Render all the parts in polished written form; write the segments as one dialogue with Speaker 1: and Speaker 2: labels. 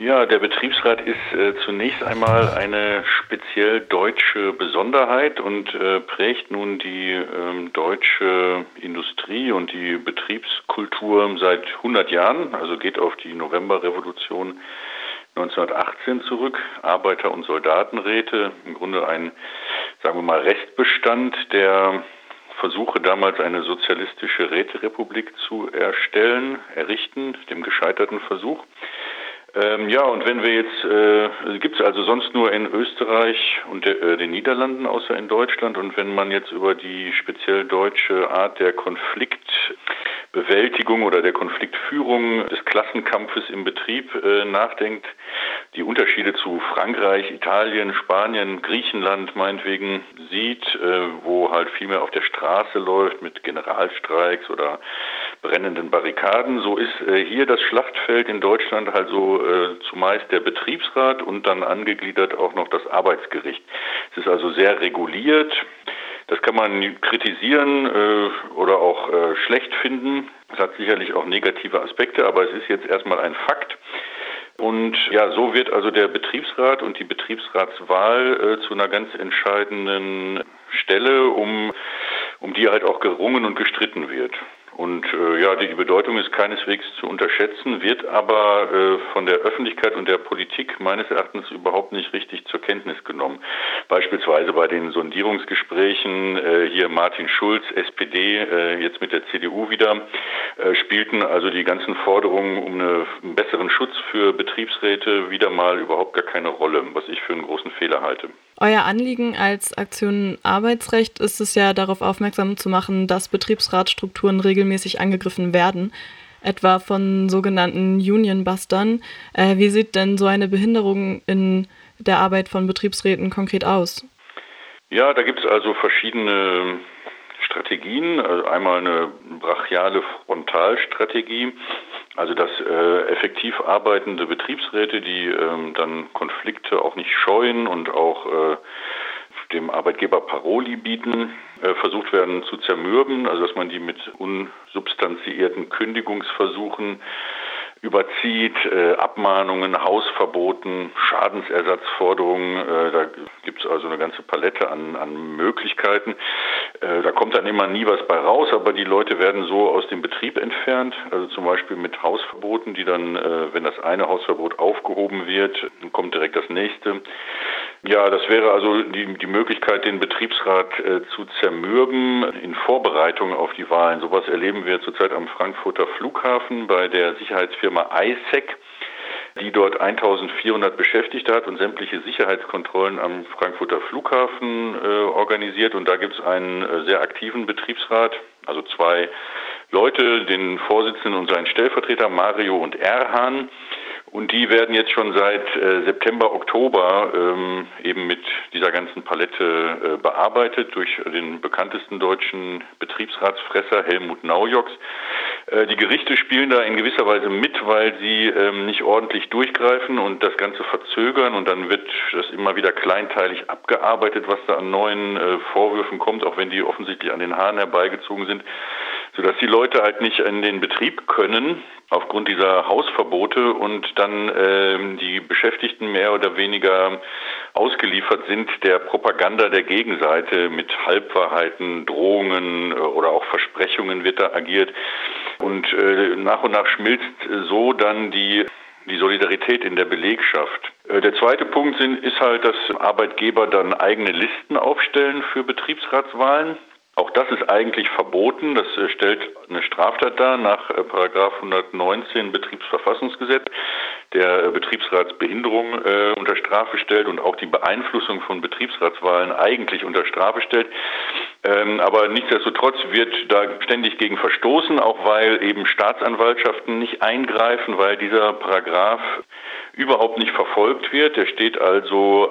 Speaker 1: Ja, der Betriebsrat ist zunächst einmal eine speziell deutsche Besonderheit und prägt nun die deutsche Industrie und die Betriebskultur seit 100 Jahren, also geht auf die Novemberrevolution 1918 zurück. Arbeiter- und Soldatenräte, im Grunde ein, sagen wir mal, Restbestand der Versuche, damals eine sozialistische Räterepublik zu errichten, dem gescheiterten Versuch. Und wenn wir jetzt, gibt es also sonst nur in Österreich und den Niederlanden, außer in Deutschland. Und wenn man jetzt über die speziell deutsche Art der Konfliktbewältigung oder der Konfliktführung des Klassenkampfes im Betrieb nachdenkt, die Unterschiede zu Frankreich, Italien, Spanien, Griechenland meinetwegen sieht, wo halt viel mehr auf der Straße läuft mit Generalstreiks oder brennenden Barrikaden, so ist hier das Schlachtfeld in Deutschland also zumeist der Betriebsrat und dann angegliedert auch noch das Arbeitsgericht. Es ist also sehr reguliert. Das kann man kritisieren oder auch schlecht finden. Es hat sicherlich auch negative Aspekte, aber es ist jetzt erstmal ein Fakt. Und ja, so wird also der Betriebsrat und die Betriebsratswahl zu einer ganz entscheidenden Stelle, um die halt auch gerungen und gestritten wird. Und die Bedeutung ist keineswegs zu unterschätzen, wird aber von der Öffentlichkeit und der Politik meines Erachtens überhaupt nicht richtig zur Kenntnis genommen. Beispielsweise bei den Sondierungsgesprächen, hier Martin Schulz, SPD, jetzt mit der CDU wieder, spielten also die ganzen Forderungen um einen besseren Schutz für Betriebsräte wieder mal überhaupt gar keine Rolle, was ich für einen großen Fehler halte.
Speaker 2: Euer Anliegen als Aktion Arbeitsrecht ist es ja, darauf aufmerksam zu machen, dass Betriebsratsstrukturen regelmäßig angegriffen werden, etwa von sogenannten Unionbustern. Wie sieht denn so eine Behinderung in der Arbeit von Betriebsräten konkret aus?
Speaker 1: Ja, da gibt es also verschiedene Strategien, also einmal eine brachiale Frontalstrategie, also dass effektiv arbeitende Betriebsräte, die dann Konflikte auch nicht scheuen und auch dem Arbeitgeber Paroli bieten, versucht werden zu zermürben, also dass man die mit unsubstanziierten Kündigungsversuchen überzieht, Abmahnungen, Hausverboten, Schadensersatzforderungen, da gibt es also eine ganze Palette an Möglichkeiten. Da kommt dann immer nie was bei raus, aber die Leute werden so aus dem Betrieb entfernt, also zum Beispiel mit Hausverboten, die dann, wenn das eine Hausverbot aufgehoben wird, dann kommt direkt das nächste. Ja, das wäre also die Möglichkeit, den Betriebsrat zu zermürben in Vorbereitung auf die Wahlen. Sowas erleben wir zurzeit am Frankfurter Flughafen bei der Sicherheitsfirma ISEC, die dort 1400 Beschäftigte hat und sämtliche Sicherheitskontrollen am Frankfurter Flughafen organisiert. Und da gibt es einen sehr aktiven Betriebsrat, also zwei Leute, den Vorsitzenden und seinen Stellvertreter, Mario und Erhan. Und die werden jetzt schon seit September, Oktober eben mit dieser ganzen Palette bearbeitet durch den bekanntesten deutschen Betriebsratsfresser Helmut Naujoks. Die Gerichte spielen da in gewisser Weise mit, weil sie nicht ordentlich durchgreifen und das Ganze verzögern. Und dann wird das immer wieder kleinteilig abgearbeitet, was da an neuen Vorwürfen kommt, auch wenn die offensichtlich an den Haaren herbeigezogen sind, sodass die Leute halt nicht in den Betrieb können aufgrund dieser Hausverbote und dann die Beschäftigten mehr oder weniger ausgeliefert sind der Propaganda der Gegenseite. Mit Halbwahrheiten, Drohungen oder auch Versprechungen wird da agiert. Und nach schmilzt so dann die Solidarität in der Belegschaft. Der zweite Punkt ist halt, dass Arbeitgeber dann eigene Listen aufstellen für Betriebsratswahlen. Auch das ist eigentlich verboten. Das stellt eine Straftat dar nach Paragraph 119 Betriebsverfassungsgesetz, der Betriebsratsbehinderung unter Strafe stellt und auch die Beeinflussung von Betriebsratswahlen eigentlich unter Strafe stellt. Aber nichtsdestotrotz wird da ständig gegen verstoßen, auch weil eben Staatsanwaltschaften nicht eingreifen, weil dieser Paragraph überhaupt nicht verfolgt wird. Der steht also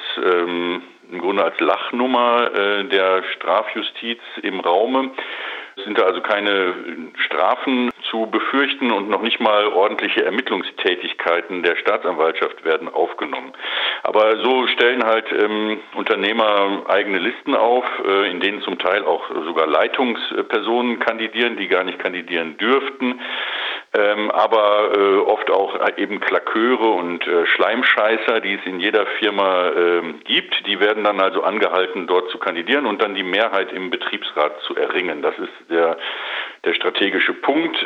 Speaker 1: im Grunde als Lachnummer der Strafjustiz im Raume. Es sind da also keine Strafen zu befürchten und noch nicht mal ordentliche Ermittlungstätigkeiten der Staatsanwaltschaft werden aufgenommen. Aber so stellen halt Unternehmer eigene Listen auf, in denen zum Teil auch sogar Leitungspersonen kandidieren, die gar nicht kandidieren dürften. aber oft auch eben Klaköre und Schleimscheißer, die es in jeder Firma gibt. Die werden dann also angehalten, dort zu kandidieren und dann die Mehrheit im Betriebsrat zu erringen. Das ist der strategische Punkt.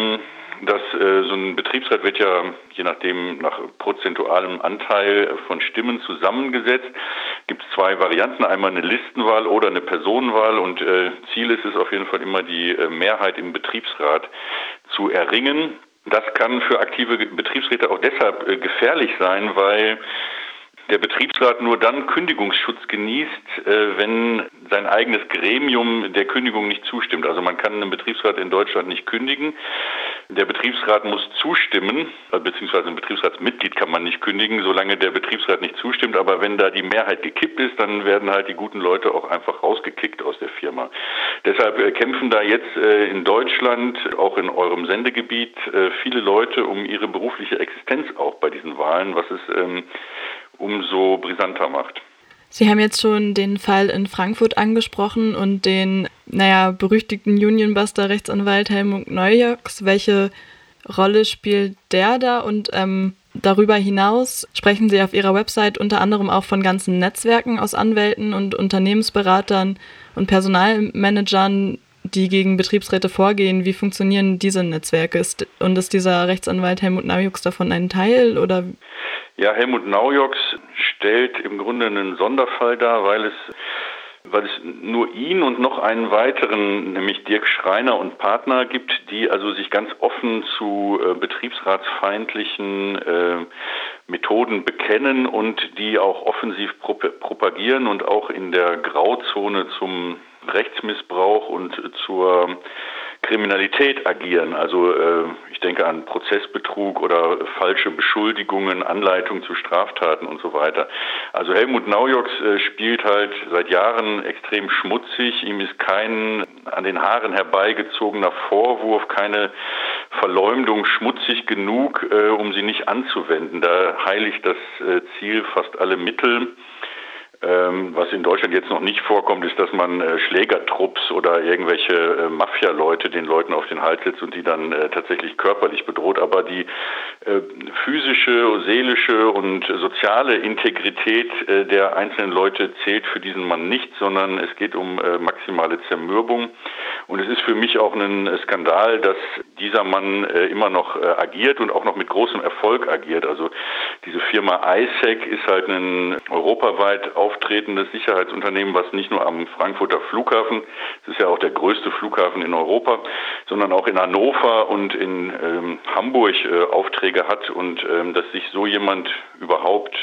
Speaker 1: So ein Betriebsrat wird ja je nachdem nach prozentualem Anteil von Stimmen zusammengesetzt. Gibt es 2 Varianten, einmal eine Listenwahl oder eine Personenwahl und Ziel ist es auf jeden Fall immer, die Mehrheit im Betriebsrat zu erringen. Das kann für aktive Betriebsräte auch deshalb gefährlich sein, weil der Betriebsrat nur dann Kündigungsschutz genießt, wenn sein eigenes Gremium der Kündigung nicht zustimmt. Also man kann einem Betriebsrat in Deutschland nicht kündigen. Der Betriebsrat muss zustimmen, beziehungsweise ein Betriebsratsmitglied kann man nicht kündigen, solange der Betriebsrat nicht zustimmt. Aber wenn da die Mehrheit gekippt ist, dann werden halt die guten Leute auch einfach rausgekickt aus der Firma. Deshalb kämpfen da jetzt in Deutschland, auch in eurem Sendegebiet, viele Leute um ihre berufliche Existenz auch bei diesen Wahlen, was es umso brisanter macht.
Speaker 2: Sie haben jetzt schon den Fall in Frankfurt angesprochen und den, berüchtigten Unionbuster-Rechtsanwalt Helmut Neujoks. Welche Rolle spielt der da? Und darüber hinaus sprechen Sie auf Ihrer Website unter anderem auch von ganzen Netzwerken aus Anwälten und Unternehmensberatern und Personalmanagern, die gegen Betriebsräte vorgehen. Wie funktionieren diese Netzwerke? Ist dieser Rechtsanwalt Helmut Neujoks davon ein Teil, oder?
Speaker 1: Ja, Helmut Neujoks stellt im Grunde einen Sonderfall dar, weil es nur ihn und noch einen weiteren, nämlich Dirk Schreiner und Partner gibt, die also sich ganz offen zu betriebsratsfeindlichen Methoden bekennen und die auch offensiv propagieren und auch in der Grauzone zum Rechtsmissbrauch und zur Kriminalität agieren. Also ich denke an Prozessbetrug oder falsche Beschuldigungen, Anleitung zu Straftaten und so weiter. Also Helmut Neujoks spielt halt seit Jahren extrem schmutzig. Ihm ist kein an den Haaren herbeigezogener Vorwurf, keine Verleumdung schmutzig genug, um sie nicht anzuwenden. Da heiligt das Ziel fast alle Mittel. Was in Deutschland jetzt noch nicht vorkommt, ist, dass man Schlägertrupps oder irgendwelche Mafia-Leute den Leuten auf den Hals setzt und die dann tatsächlich körperlich bedroht. Aber die physische, seelische und soziale Integrität der einzelnen Leute zählt für diesen Mann nicht, sondern es geht um maximale Zermürbung. Und es ist für mich auch ein Skandal, dass dieser Mann immer noch agiert und auch noch mit großem Erfolg agiert. Also diese Firma ISEC ist halt ein europaweit auftretendes Sicherheitsunternehmen, was nicht nur am Frankfurter Flughafen, es ist ja auch der größte Flughafen in Europa, sondern auch in Hannover und in Hamburg Aufträge hat und dass sich so jemand überhaupt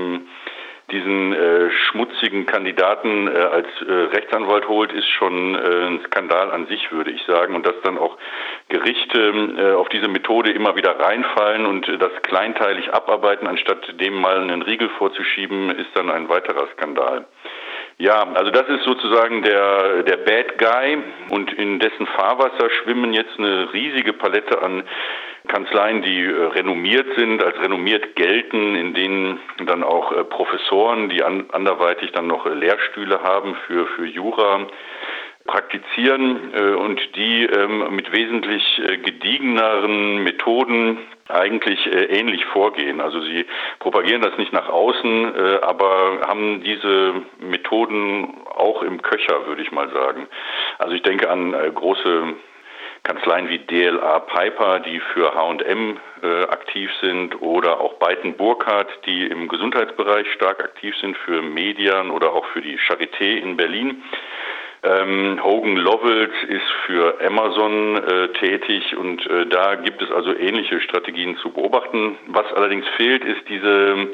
Speaker 1: diesen schmutzigen Kandidaten als Rechtsanwalt holt, ist schon ein Skandal an sich, würde ich sagen. Und dass dann auch Gerichte auf diese Methode immer wieder reinfallen und das kleinteilig abarbeiten, anstatt dem mal einen Riegel vorzuschieben, ist dann ein weiterer Skandal. Ja, also das ist sozusagen der Bad Guy und in dessen Fahrwasser schwimmen jetzt eine riesige Palette an Kanzleien, die renommiert sind, als renommiert gelten, in denen dann auch Professoren, die anderweitig dann noch Lehrstühle haben für Jura, praktizieren und die mit wesentlich gediegeneren Methoden eigentlich ähnlich vorgehen. Also sie propagieren das nicht nach außen, aber haben diese Methoden auch im Köcher, würde ich mal sagen. Also ich denke an große Kanzleien wie DLA Piper, die für H&M aktiv sind, oder auch Beiten Burkhardt, die im Gesundheitsbereich stark aktiv sind, für Median oder auch für die Charité in Berlin. Hogan Lovells ist für Amazon tätig und da gibt es also ähnliche Strategien zu beobachten. Was allerdings fehlt, ist diese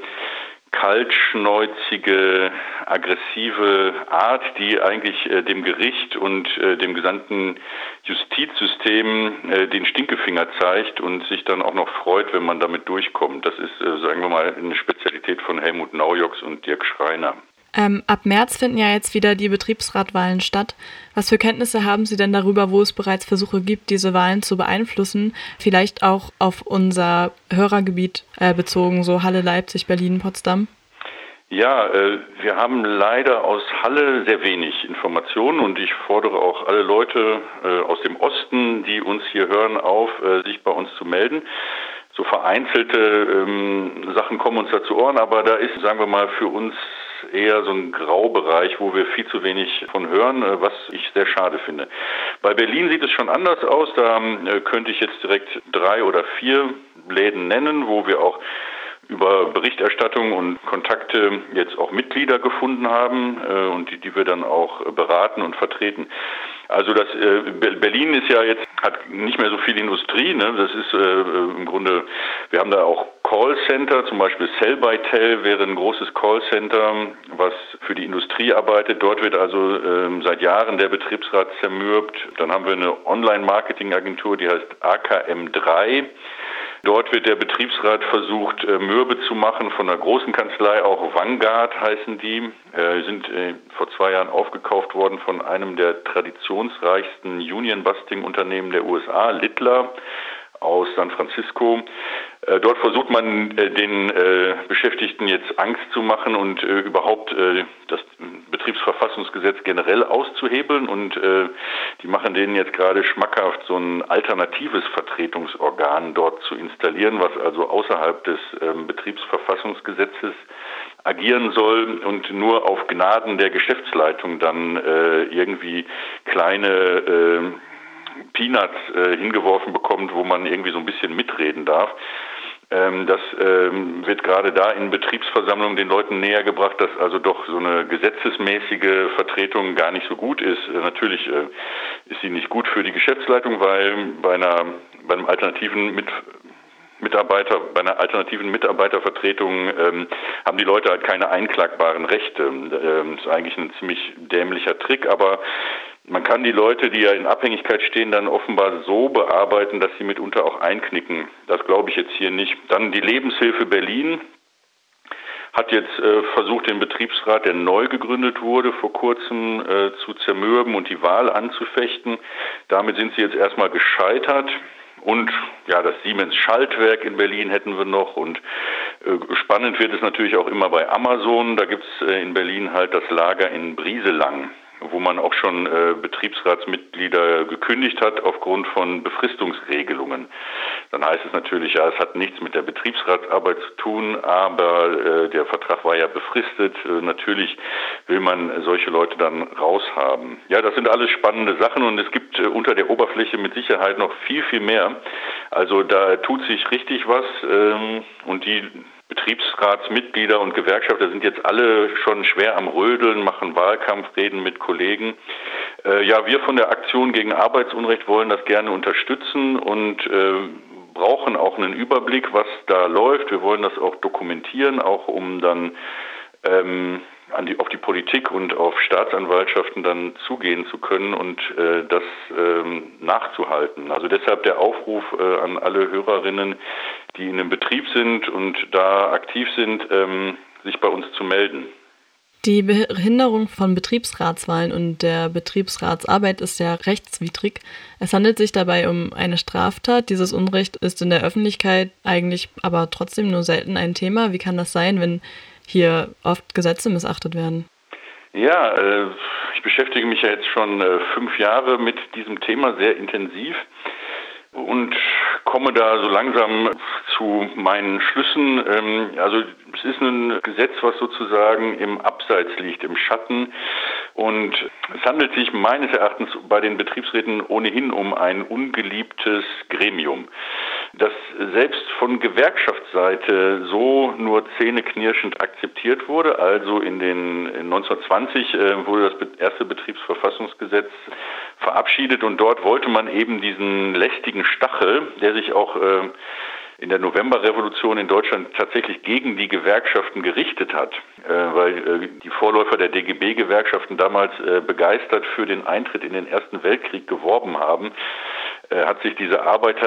Speaker 1: kaltschnäuzige, aggressive Art, die eigentlich dem Gericht und dem gesamten Justizsystem den Stinkefinger zeigt und sich dann auch noch freut, wenn man damit durchkommt. Das ist, sagen wir mal, eine Spezialität von Helmut Neujoks und Dirk Schreiner.
Speaker 2: Ab März finden ja jetzt wieder die Betriebsratwahlen statt. Was für Kenntnisse haben Sie denn darüber, wo es bereits Versuche gibt, diese Wahlen zu beeinflussen? Vielleicht auch auf unser Hörergebiet bezogen, so Halle, Leipzig, Berlin, Potsdam?
Speaker 1: Ja, wir haben leider aus Halle sehr wenig Informationen und ich fordere auch alle Leute aus dem Osten, die uns hier hören, auf, sich bei uns zu melden. So vereinzelte Sachen kommen uns da zu Ohren, aber da ist, sagen wir mal, für uns eher so ein Graubereich, wo wir viel zu wenig von hören, was ich sehr schade finde. Bei Berlin sieht es schon anders aus. Da könnte ich jetzt direkt 3 oder 4 Läden nennen, wo wir auch über Berichterstattung und Kontakte jetzt auch Mitglieder gefunden haben und die wir dann auch beraten und vertreten. Also das Berlin ist ja jetzt, hat nicht mehr so viel Industrie, ne? Das ist im Grunde, wir haben da auch Callcenter, zum Beispiel Cellbytel wäre ein großes Callcenter, was für die Industrie arbeitet. Dort wird also seit Jahren der Betriebsrat zermürbt. Dann haben wir eine Online-Marketing-Agentur, die heißt AKM3. Dort wird der Betriebsrat versucht, mürbe zu machen von einer großen Kanzlei, auch Vanguard heißen die, sind vor 2 Jahren aufgekauft worden von einem der traditionsreichsten Union-Busting-Unternehmen der USA, Littler aus San Francisco. Dort versucht man den Beschäftigten jetzt Angst zu machen und überhaupt das Betriebsverfassungsgesetz generell auszuhebeln und die machen denen jetzt gerade schmackhaft, so ein alternatives Vertretungsorgan dort zu installieren, was also außerhalb des Betriebsverfassungsgesetzes agieren soll und nur auf Gnaden der Geschäftsleitung dann irgendwie kleine Peanuts hingeworfen bekommt, wo man irgendwie so ein bisschen mitreden darf. Das wird gerade da in Betriebsversammlungen den Leuten näher gebracht, dass also doch so eine gesetzesmäßige Vertretung gar nicht so gut ist. Natürlich ist sie nicht gut für die Geschäftsleitung, weil bei einer alternativen Mitarbeitervertretung haben die Leute halt keine einklagbaren Rechte. Das ist eigentlich ein ziemlich dämlicher Trick, aber man kann die Leute, die ja in Abhängigkeit stehen, dann offenbar so bearbeiten, dass sie mitunter auch einknicken. Das glaube ich jetzt hier nicht. Dann die Lebenshilfe Berlin hat jetzt versucht, den Betriebsrat, der neu gegründet wurde, vor kurzem zu zermürben und die Wahl anzufechten. Damit sind sie jetzt erstmal gescheitert. Und ja, das Siemens-Schaltwerk in Berlin hätten wir noch. Und spannend wird es natürlich auch immer bei Amazon. Da gibt es in Berlin halt das Lager in Brieselang, wo man auch schon Betriebsratsmitglieder gekündigt hat aufgrund von Befristungsregelungen. Dann heißt es natürlich, ja, es hat nichts mit der Betriebsratsarbeit zu tun, aber der Vertrag war ja befristet. Natürlich will man solche Leute dann raushaben. Ja, das sind alles spannende Sachen und es gibt unter der Oberfläche mit Sicherheit noch viel, viel mehr. Also da tut sich richtig was und die Betriebsratsmitglieder und Gewerkschafter sind jetzt alle schon schwer am Rödeln, machen Wahlkampfreden mit Kollegen. Ja, wir von der Aktion gegen Arbeitsunrecht wollen das gerne unterstützen und brauchen auch einen Überblick, was da läuft. Wir wollen das auch dokumentieren, auch um dann auf die Politik und auf Staatsanwaltschaften dann zugehen zu können und das nachzuhalten. Also deshalb der Aufruf an alle Hörerinnen, die in einem Betrieb sind und da aktiv sind, sich bei uns zu melden.
Speaker 2: Die Behinderung von Betriebsratswahlen und der Betriebsratsarbeit ist ja rechtswidrig. Es handelt sich dabei um eine Straftat. Dieses Unrecht ist in der Öffentlichkeit eigentlich aber trotzdem nur selten ein Thema. Wie kann das sein, wenn hier oft Gesetze missachtet werden?
Speaker 1: Ja, ich beschäftige mich ja jetzt schon 5 Jahre mit diesem Thema sehr intensiv und komme da so langsam zu meinen Schlüssen. Also es ist ein Gesetz, was sozusagen im Abseits liegt, im Schatten. Und es handelt sich meines Erachtens bei den Betriebsräten ohnehin um ein ungeliebtes Gremium, das selbst von Gewerkschaftsseite so nur zähneknirschend akzeptiert wurde. Also in 1920 wurde das erste Betriebsverfassungsgesetz verabschiedet und dort wollte man eben diesen lästigen Stachel, der sich auch in der Novemberrevolution in Deutschland tatsächlich gegen die Gewerkschaften gerichtet hat, weil die Vorläufer der DGB-Gewerkschaften damals begeistert für den Eintritt in den Ersten Weltkrieg geworben haben, hat sich diese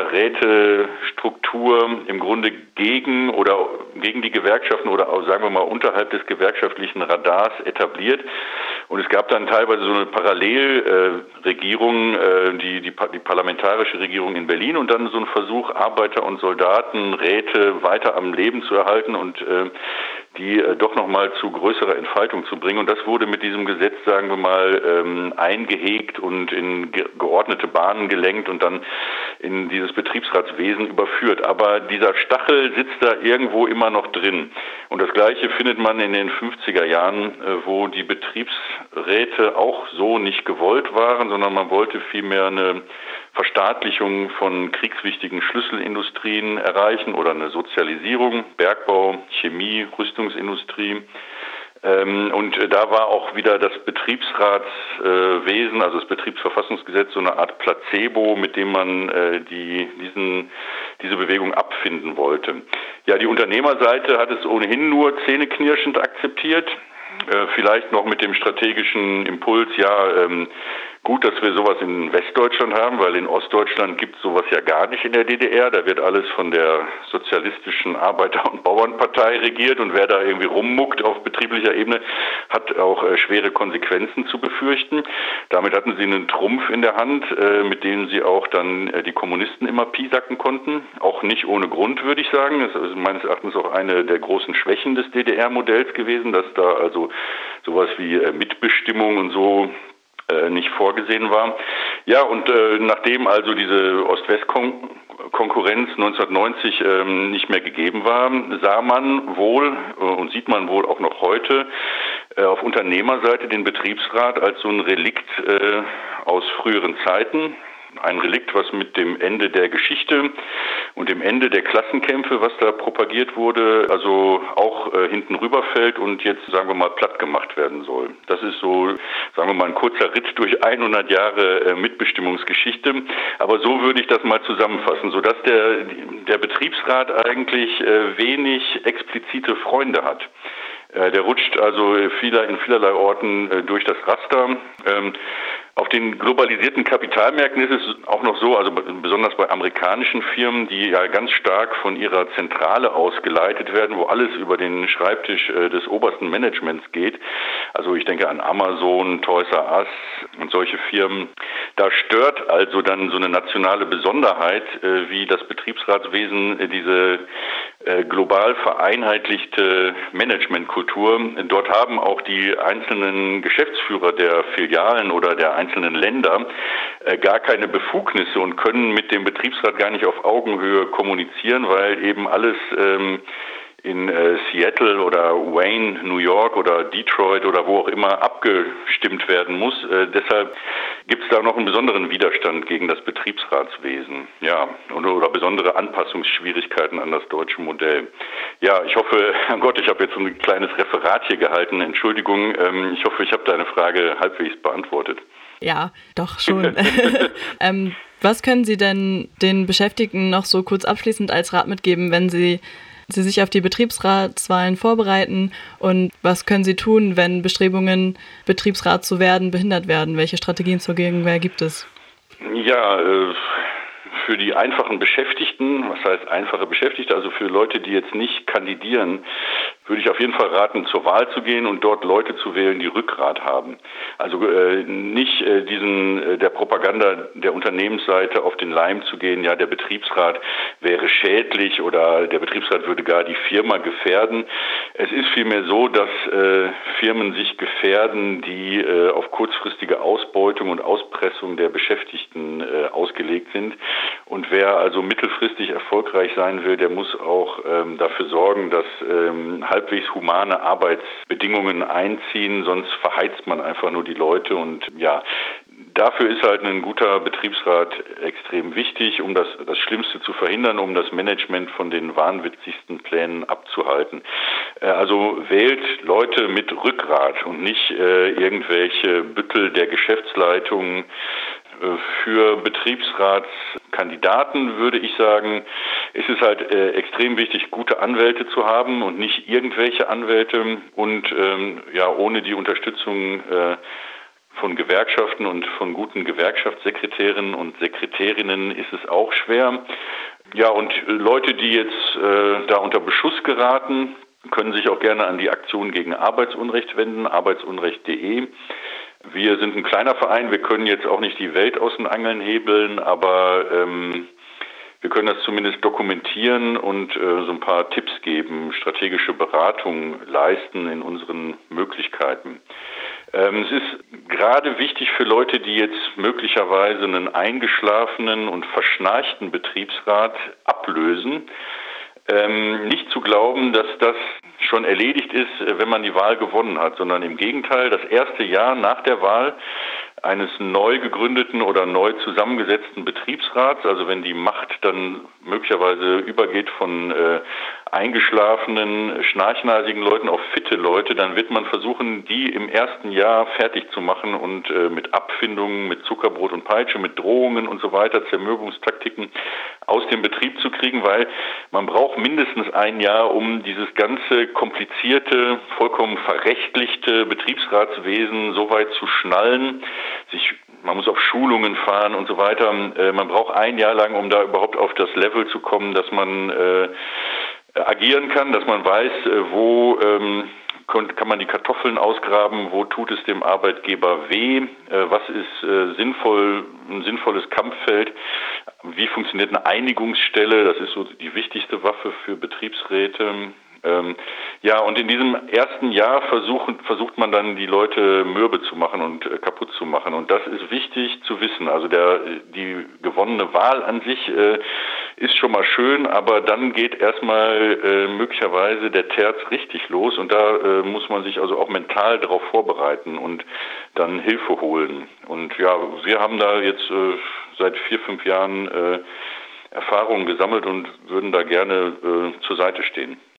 Speaker 1: Arbeiterrätestruktur im Grunde gegen die Gewerkschaften oder auch, sagen wir mal, unterhalb des gewerkschaftlichen Radars etabliert. Und es gab dann teilweise so eine Parallelregierung, die parlamentarische Regierung in Berlin und dann so ein Versuch, Arbeiter und Soldaten, Räte weiter am Leben zu erhalten und die doch nochmal zu größerer Entfaltung zu bringen. Und das wurde mit diesem Gesetz, sagen wir mal, eingehegt und in geordnete Bahnen gelenkt und dann in dieses Betriebsratswesen überführt. Aber dieser Stachel sitzt da irgendwo immer noch drin. Und das Gleiche findet man in den 50er Jahren, wo die Betriebsräte auch so nicht gewollt waren, sondern man wollte vielmehr eine Verstaatlichung von kriegswichtigen Schlüsselindustrien erreichen oder eine Sozialisierung, Bergbau, Chemie, Rüstungsindustrie. Und da war auch wieder das Betriebsratswesen, also das Betriebsverfassungsgesetz, so eine Art Placebo, mit dem man diese Bewegung abfinden wollte. Ja, die Unternehmerseite hat es ohnehin nur zähneknirschend akzeptiert. Vielleicht noch mit dem strategischen Impuls, gut, dass wir sowas in Westdeutschland haben, weil in Ostdeutschland gibt es sowas ja gar nicht in der DDR. Da wird alles von der sozialistischen Arbeiter- und Bauernpartei regiert und wer da irgendwie rummuckt auf betrieblicher Ebene, hat auch schwere Konsequenzen zu befürchten. Damit hatten sie einen Trumpf in der Hand, mit dem sie auch dann die Kommunisten immer piesacken konnten. Auch nicht ohne Grund, würde ich sagen. Das ist meines Erachtens auch eine der großen Schwächen des DDR-Modells gewesen, dass da also sowas wie Mitbestimmung und so nicht vorgesehen war. Ja, und nachdem also diese Ost-West-Konkurrenz 1990 nicht mehr gegeben war, sah man wohl und sieht man wohl auch noch heute auf Unternehmerseite den Betriebsrat als so ein Relikt aus früheren Zeiten. Ein Relikt, was mit dem Ende der Geschichte und dem Ende der Klassenkämpfe, was da propagiert wurde, also auch hinten rüberfällt und jetzt, sagen wir mal, platt gemacht werden soll. Das ist so, sagen wir mal, ein kurzer Ritt durch 100 Jahre Mitbestimmungsgeschichte. Aber so würde ich das mal zusammenfassen, sodass der Betriebsrat eigentlich wenig explizite Freunde hat. Der rutscht also in vielerlei Orten durch das Raster. Auf den globalisierten Kapitalmärkten ist es auch noch so, also besonders bei amerikanischen Firmen, die ja ganz stark von ihrer Zentrale aus geleitet werden, wo alles über den Schreibtisch des obersten Managements geht. Also ich denke an Amazon, Toys R Us und solche Firmen. Da stört also dann so eine nationale Besonderheit, wie das Betriebsratswesen diese global vereinheitlichte Managementkultur. Dort haben auch die einzelnen Geschäftsführer der Filialen oder der einzelnen Länder gar keine Befugnisse und können mit dem Betriebsrat gar nicht auf Augenhöhe kommunizieren, weil eben alles in Seattle oder Wayne, New York oder Detroit oder wo auch immer abgestimmt werden muss. Deshalb gibt es da noch einen besonderen Widerstand gegen das Betriebsratswesen, ja, oder besondere Anpassungsschwierigkeiten an das deutsche Modell. Ja, ich hoffe, Gott, ich habe jetzt so ein kleines Referat hier gehalten. Entschuldigung, ich hoffe, ich habe deine Frage halbwegs beantwortet.
Speaker 2: Ja, doch schon. Was können Sie denn den Beschäftigten noch so kurz abschließend als Rat mitgeben, wenn Sie sich auf die Betriebsratswahlen vorbereiten, und was können Sie tun, wenn Bestrebungen, Betriebsrat zu werden, behindert werden? Welche Strategien zur Gegenwehr gibt es?
Speaker 1: Ja, für die einfachen Beschäftigten, was heißt einfache Beschäftigte, also für Leute, die jetzt nicht kandidieren, würde ich auf jeden Fall raten, zur Wahl zu gehen und dort Leute zu wählen, die Rückgrat haben. Also nicht der Propaganda der Unternehmensseite auf den Leim zu gehen, ja, der Betriebsrat wäre schädlich oder der Betriebsrat würde gar die Firma gefährden. Es ist vielmehr so, dass Firmen sich gefährden, die auf kurzfristige Ausbeutung und Auspressung der Beschäftigten ausgelegt sind. Und wer also mittelfristig erfolgreich sein will, der muss auch dafür sorgen, dass halbwegs humane Arbeitsbedingungen einziehen, sonst verheizt man einfach nur die Leute. Und ja, dafür ist halt ein guter Betriebsrat extrem wichtig, um das Schlimmste zu verhindern, um das Management von den wahnwitzigsten Plänen abzuhalten. Also wählt Leute mit Rückgrat und nicht irgendwelche Büttel der Geschäftsleitung. Für Betriebsratskandidaten würde ich sagen, ist es halt extrem wichtig, gute Anwälte zu haben und nicht irgendwelche Anwälte und ohne die Unterstützung von Gewerkschaften und von guten Gewerkschaftssekretärinnen und Sekretärinnen ist es auch schwer. Ja, und Leute, die jetzt da unter Beschuss geraten, können sich auch gerne an die Aktion gegen Arbeitsunrecht wenden, arbeitsunrecht.de. Wir sind ein kleiner Verein, wir können jetzt auch nicht die Welt aus den Angeln hebeln, aber wir können das zumindest dokumentieren und so ein paar Tipps geben, strategische Beratung leisten in unseren Möglichkeiten. Es ist gerade wichtig für Leute, die jetzt möglicherweise einen eingeschlafenen und verschnarchten Betriebsrat ablösen, nicht zu glauben, dass das schon erledigt ist, wenn man die Wahl gewonnen hat, sondern im Gegenteil, das erste Jahr nach der Wahl eines neu gegründeten oder neu zusammengesetzten Betriebsrats, also wenn die Macht dann möglicherweise übergeht von eingeschlafenen, schnarchnasigen Leuten auf fitte Leute, dann wird man versuchen, die im ersten Jahr fertig zu machen und mit Abfindungen, mit Zuckerbrot und Peitsche, mit Drohungen und so weiter, Zermürbungstaktiken aus dem Betrieb zu kriegen, weil man braucht mindestens ein Jahr, um dieses ganze komplizierte, vollkommen verrechtlichte Betriebsratswesen so weit zu schnallen. Man muss auf Schulungen fahren und so weiter. Man braucht ein Jahr lang, um da überhaupt auf das Level zu kommen, dass man agieren kann, dass man weiß, wo kann man die Kartoffeln ausgraben, wo tut es dem Arbeitgeber weh, was ist ein sinnvolles Kampffeld, wie funktioniert eine Einigungsstelle, das ist so die wichtigste Waffe für Betriebsräte. Und in diesem ersten Jahr versucht man dann, die Leute mürbe zu machen und kaputt zu machen. Und das ist wichtig zu wissen. Also die gewonnene Wahl an sich ist schon mal schön, aber dann geht erstmal möglicherweise der Terz richtig los. Und da muss man sich also auch mental darauf vorbereiten und dann Hilfe holen. Und ja, wir haben da jetzt seit 4-5 Jahren Erfahrungen gesammelt und würden da gerne zur Seite stehen.